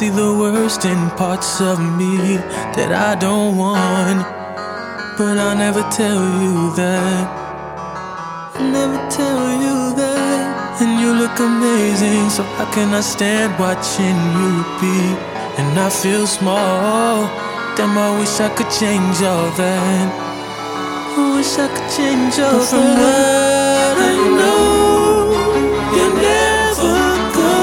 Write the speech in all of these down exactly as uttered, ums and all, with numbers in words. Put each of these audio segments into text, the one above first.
see the worst in parts of me that I don't want, but I'll never tell you that. I'll never tell you that. And you look amazing, so how can I stand watching you repeat? And I feel small. Damn, I wish I could change all that. I wish I could change all but from that. What I know, you never go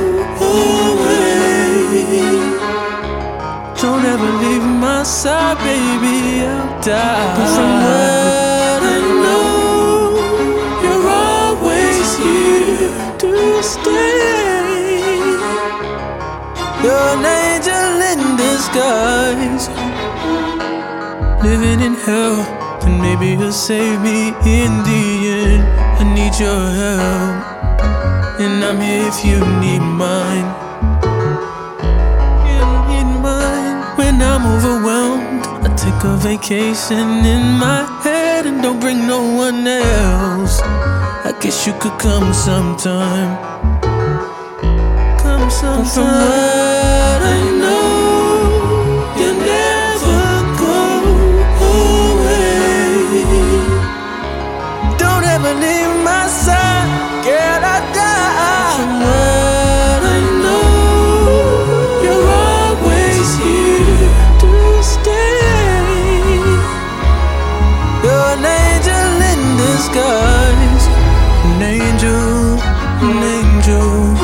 away. Don't ever leave my side, baby, I'll die. But from what I know, you're always here to stay. You're an angel in disguise, living in hell, and maybe you'll save me in the end. I need your help, and I'm here if you need mine. You need mine. When I'm overwhelmed, I take a vacation in my head and don't bring no one else. I guess you could come sometime. Come sometime. From what I know, you never go away. Don't ever leave my side, girl, I die. From what I know, you're always here to stay. You're an angel in disguise, an angel, an angel.